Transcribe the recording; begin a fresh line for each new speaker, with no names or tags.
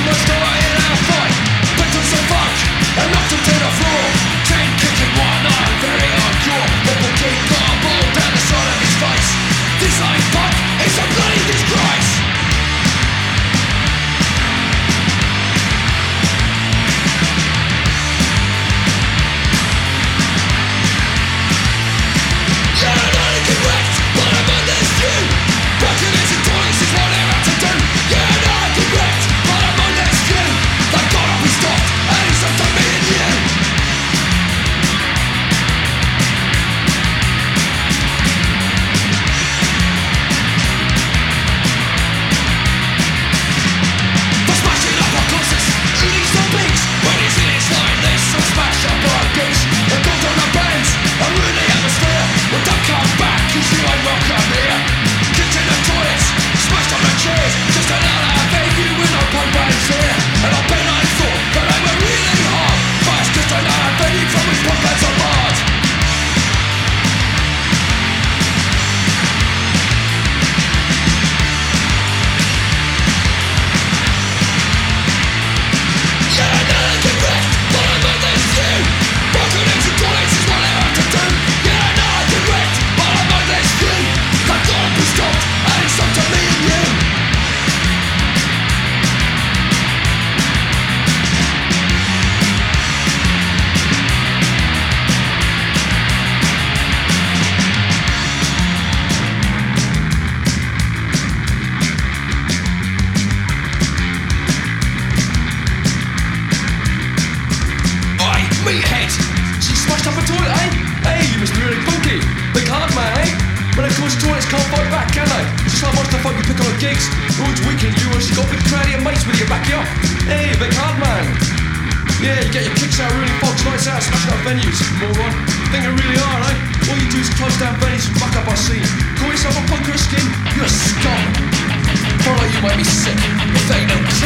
meathead. She smashed up a toilet, eh? Hey, you must be really funky. Big hard man, eh? But of course toilets can't fight back, can they? Just like most of the folk you pick on at gigs. Roads weekend, you she got big crowdy and mates with you back you up. Hey, big hard man. Yeah, you get your kicks out really folks, nights out, smashing up venues, moron. Think you really are, eh? All you do is close down venues and fuck up our scene. Call yourself a punker skin? You're a scum. Follow you make me sick. If they don't